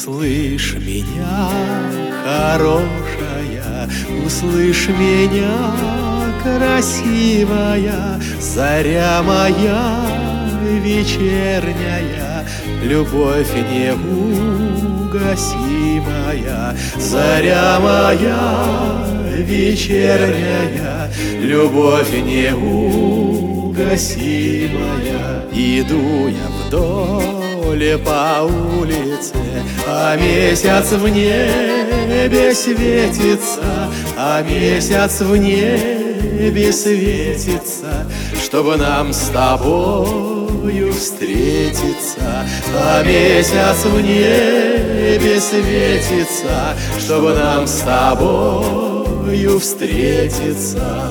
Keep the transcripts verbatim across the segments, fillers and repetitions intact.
Услышь меня, хорошая, услышь меня, красивая, заря моя вечерняя, любовь неугасимая, заря моя вечерняя, любовь неугасимая. Иду я вдоль по улице, а месяц в небе светится, а месяц в небе светится, чтобы нам с тобою встретиться. А месяц в небе светится, чтобы нам с тобою встретиться.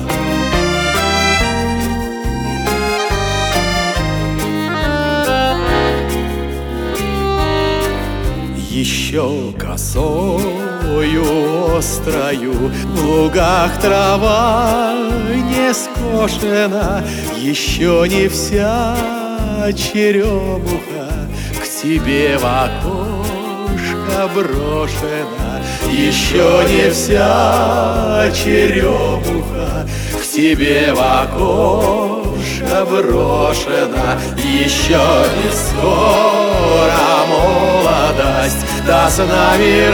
Еще косою острою в лугах трава не скошена, еще не вся черемуха к тебе в окошко брошена, еще не вся черемуха к тебе в окошко брошена, еще не скоро молодость да с нами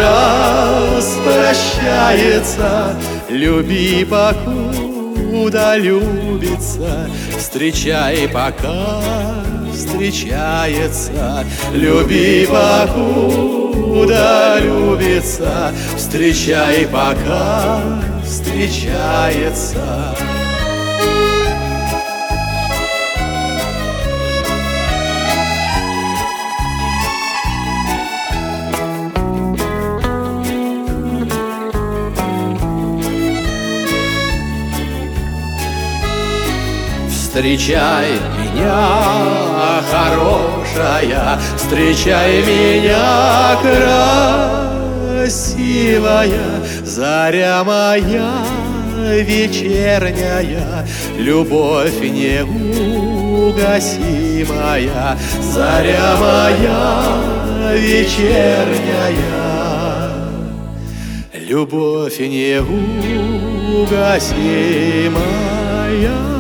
распрощается. Люби, покуда любится, встречай, пока встречается. Люби, покуда любится, встречай, пока встречается. Встречай меня, хорошая, встречай меня, красивая, заря моя вечерняя, любовь неугасимая, заря моя вечерняя, любовь неугасимая.